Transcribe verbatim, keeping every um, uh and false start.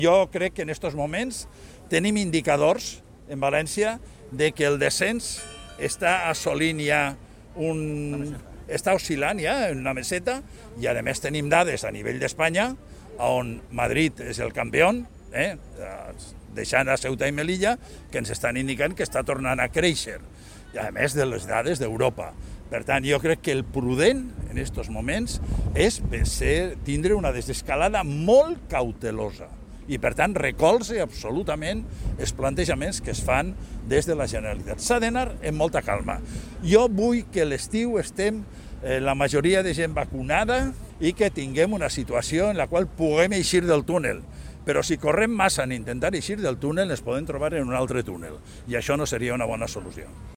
Jo crec que en aquests moments tenim indicadors en València de que el descens està assolint ja un... està oscil·lant ja en una meseta i a més tenim dades a nivell d'Espanya on Madrid és el campió, eh? deixant a Ceuta i Melilla, que ens estan indicant que està tornant a créixer, i a més de les dades d'Europa. Per tant, jo crec que el prudent en aquests moments és ser, tindre una desescalada molt cautelosa i, per tant, recolze absolutament els plantejaments que es fan des de la Generalitat. S'ha d'anar amb molta calma. Jo vull que l'estiu estem eh, la majoria de gent vacunada i que tinguem una situació en la qual puguem eixir del túnel. Però si correm massa en intentar eixir del túnel, ens podem trobar en un altre túnel, i això no seria una bona solució.